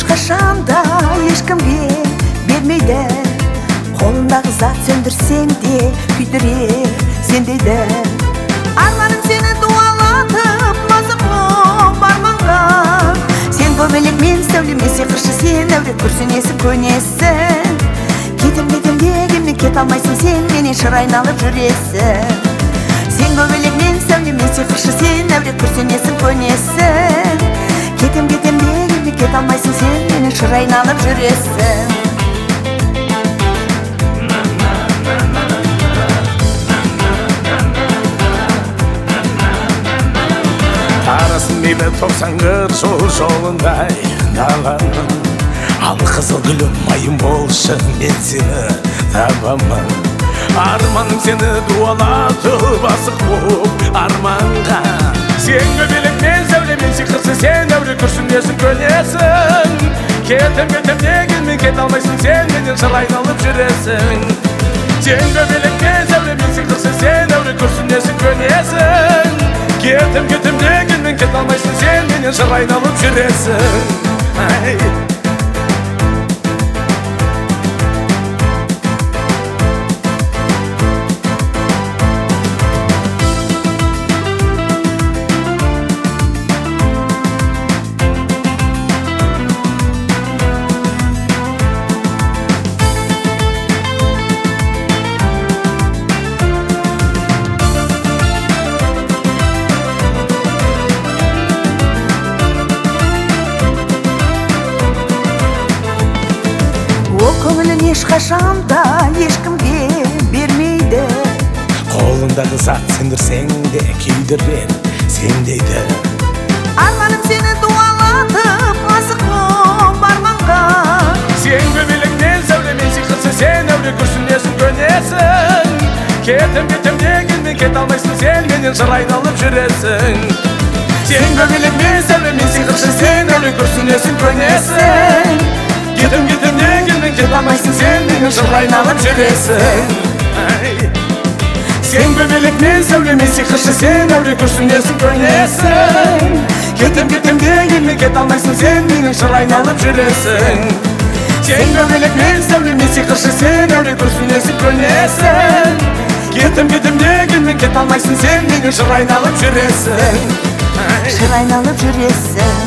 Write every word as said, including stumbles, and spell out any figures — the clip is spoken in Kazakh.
ешқашанда ешкімге бермейді, қолындағы зат сөндірсең де күйдірер сендейді. Арманым сені дуалатып мазық боп арманға, сен көбелек мен сәулем, мен сиқыршы сен әурет күрсінесің көнесің. Кетем кетем дегенмен кете алмайсың, сен менен шыр айналып жүресің. Сен көбелек мен сәулем, мен сиқыршы сен әурет күрсінесің көнесің. Кетем кетем дегенмен кете алмайсың, сен менен шыр айналып жүресің. Арасың мейлі тоқсан қыр жол жолындай даланың, ал қызыл гүлім майым болшы, мен сені табамын. Арманым сені дуалатып асық боп арманға, сен көбелек мен сәулем, мен сиқыршы сен әуре күрсінесің көнесің. Кетем кетем дегенмен кете алмайсың, сен менен шыр айналып жүресің. Сен көбелек мен сәулем, мен сиқыршы сен әуре күрсінесің көнесің. Кетем кетем дегенмен кете алмайсың, сен менен шыр айналып жүресің. Көңілін ешқашанда ешкімге бермейді, қолындағы зат сөндірсең де күйдірер сендейді. Арманым сені дуалатып асық боп арманға, сен көбелек мен сәулем, мен сиқыршы сен әуре күрсінесің көнесің. Кетем кетем дегенмен кете алмайсың, сен менен шыр айналып жүресің. Сен көбелек мен сәулем, мен сиқыршы сен әуре күрсінесің көнесің. Кетем кетем дегенмен кете алмайсың, сен менен шыр айналып жүресің. Сен көбелек мен сәулем, мен сиқыршы сен әуре күрсінесің көнесің. Кетем кетем дегенмен кете алмайсың, сен менен шыр айналып жүресің. Сен көбелек мен сәулем, мен сиқыршы сен әуре күрсінесің көнесің. Кетем кетем дегенмен кете алмайсың, сен менен шыр айналып жүресің. шыр айналып жүресің.